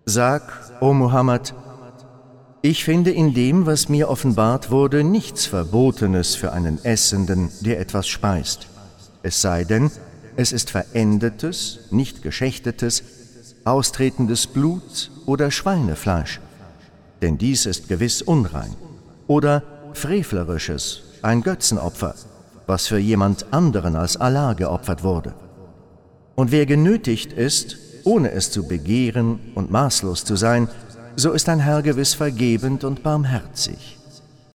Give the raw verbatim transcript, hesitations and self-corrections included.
Sag, o Muhammad, ich finde in dem, was mir offenbart wurde, nichts Verbotenes für einen Essenden, der etwas speist. Es sei denn, es ist verendetes, nicht geschächtetes, austretendes Blut oder Schweinefleisch, denn dies ist gewiss unrein. Oder frevlerisches, ein Götzenopfer, was für jemand anderen als Allah geopfert wurde. Und wer genötigt ist, ohne es zu begehren und maßlos zu sein, so ist dein Herr gewiss vergebend und barmherzig.